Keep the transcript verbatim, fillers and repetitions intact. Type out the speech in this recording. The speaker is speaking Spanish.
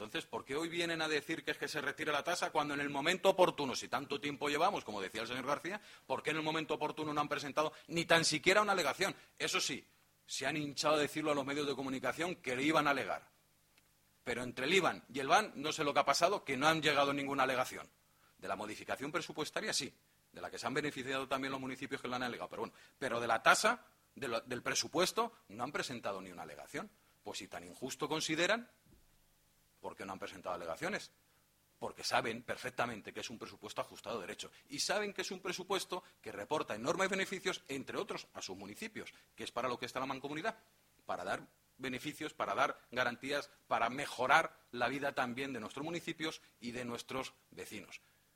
Entonces, ¿por qué hoy vienen a decir que es que se retire la tasa cuando en el momento oportuno, si tanto tiempo llevamos, como decía el señor García, ¿por qué en el momento oportuno no han presentado ni tan siquiera una alegación? Eso sí, se han hinchado a decirlo a los medios de comunicación que le iban a alegar. Pero entre el I B A N y el B A N no sé lo que ha pasado, que no han llegado a ninguna alegación. De la modificación presupuestaria sí, de la que se han beneficiado también los municipios que la han alegado, pero bueno, pero de la tasa, de lo, del presupuesto, no han presentado ni una alegación. Pues si tan injusto consideran, ¿por qué no han presentado alegaciones? Porque saben perfectamente que es un presupuesto ajustado a derecho y saben que es un presupuesto que reporta enormes beneficios, entre otros, a sus municipios, que es para lo que está la mancomunidad, para dar beneficios, para dar garantías, para mejorar la vida también de nuestros municipios y de nuestros vecinos.